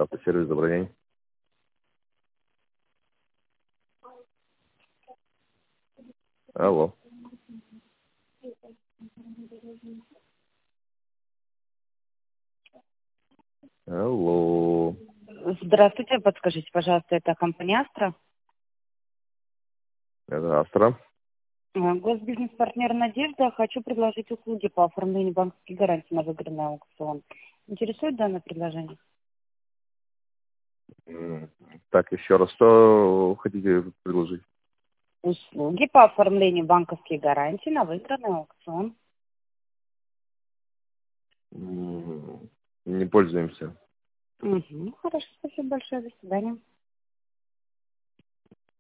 Автосервис, добрый день. Алло. Алло. Здравствуйте, подскажите, пожалуйста, это компания Астра? Это Астра. Госбизнес-партнер «Надежда». Хочу предложить услуги по оформлению банковских гарантий на выгодный аукцион. Интересует данное предложение? Так, еще раз, что хотите предложить? Услуги по оформлению банковских гарантий на выигранный аукцион. Не пользуемся. Хорошо, спасибо большое, до свидания.